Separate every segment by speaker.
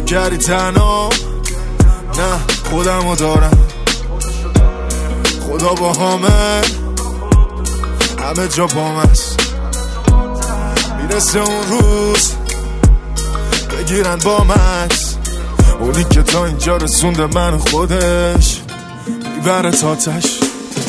Speaker 1: کردی تنها، نه خودمو دارم، خدا با همه جا بام است. میرسه اون روز بگیرن با مکس، اونی که تا اینجا رسونده من خودش میبره تاتش.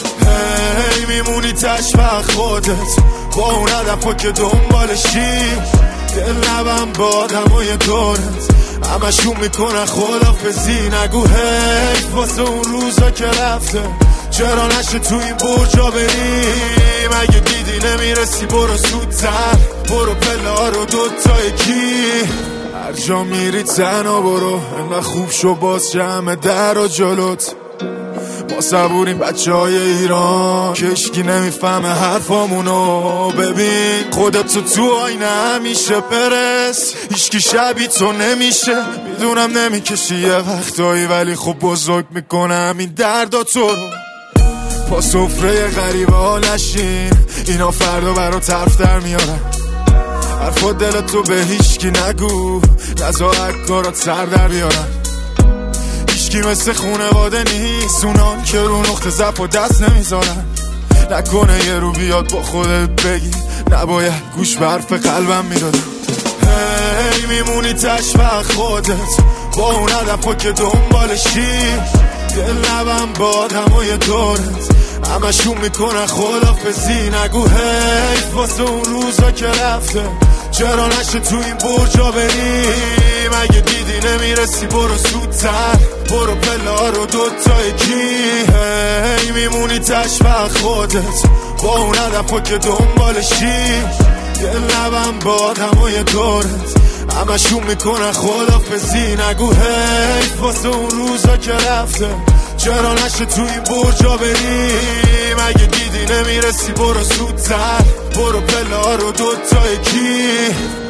Speaker 1: هی میمونی تش وقت خودت با اون هدفا که دنبالشی، دل نبم با آدمای دورت همشون میکنن خدافزی. نگو هی واسه اون روزا که رفته، چرا نشه تو این برجا بریم؟ اگه دیدی نمیرسی برو زودتر، برو پله ها رو دوتا یکی، هر جا میری تنها برو، انقدر خوب شو باز جمع در و جلوت. ما صبوریم بچه های ایران که اشکی نمیفهمه حرفامونو. ببین خودتو تو آینه همیشه برس، هیچکی شبیه تو نمیشه. میدونم نمیکشی یه وقتایی، ولی خب بزرگ میکنم این دردا تو رو. با سفره غریبه ها نشین، اینا فردا برا طرف در میارن. حرفا دلتو به هیچکی نگو، نزا کارات سر در بیارن. هیچکی مثل خونواده نیست، اونان که رو نقطه ضعف و دست نمیذارن. نکنه یه رو بیاد با خودت بگی نباید گوش به حرف قلبم میدادم. هی میمونی تش وقت خودت با اون هدفا که دنبالشی، دل نبم با آدمای دورت همشون میکنن خدافزی. نگو هی واسه اون روزا که رفته، چرا نشه تو این برجا بریم؟ اگه دیدی نمیرسی برو زودتر، برو پله ها رو دوتا یکی. هی میمونی تش وقت خودت با اون هدفا که دنبالشی، دل نبم با آدمای دورت همشون میکنن خدافزی. نگو هی واسه اون روزا که رفته، چرا نشه تو این برجا بریم؟ اگه دیدی نمیرسی برو زودتر، برو پله ها رو دوتا یکی.